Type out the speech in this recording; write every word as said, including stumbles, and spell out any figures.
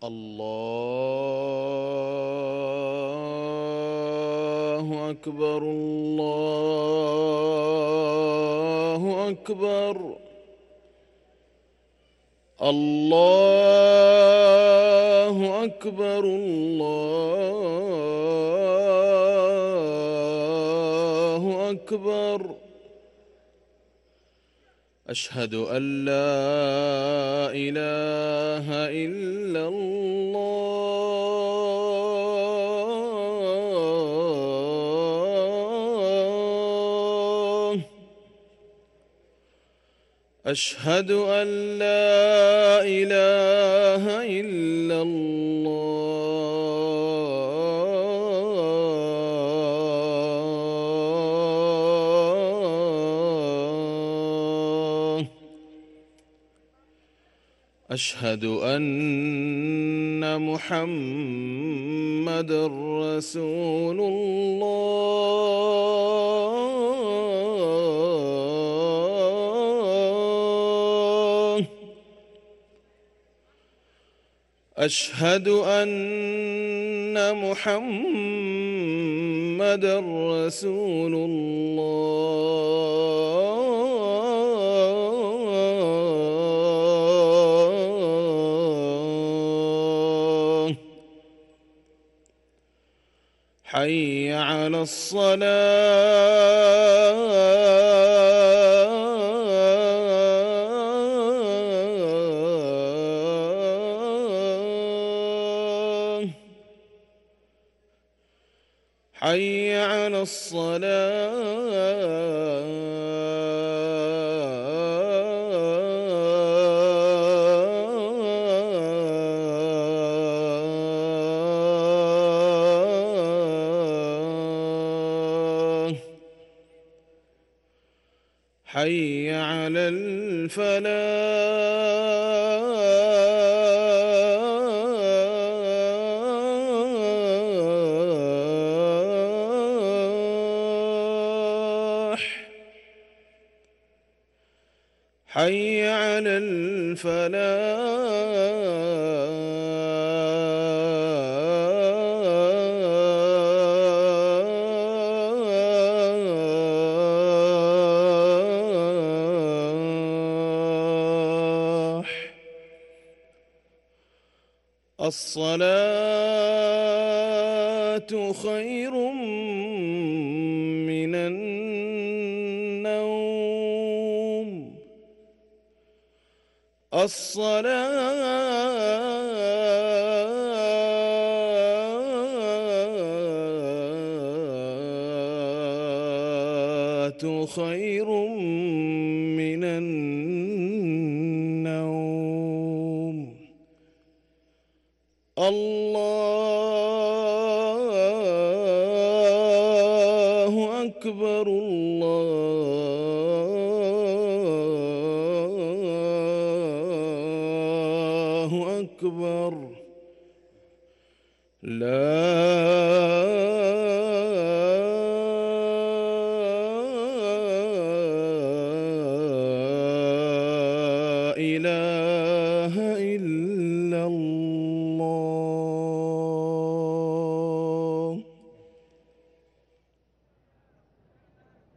الله أكبر الله أكبر الله أكبر الله أكبر. أشهد أن لا إله إلا الله. أشهد أن لا إله إلا الله. أشهد أن محمدًا رسول الله. أشهد أن محمدًا رسول الله. حي على الصلاة. حي على الصلاة. حي على الفلاح. حي على الفلاح. الصلاة خير من النوم. الصلاة خير من النوم. الله أكبر الله أكبر. لا إله إلا الله.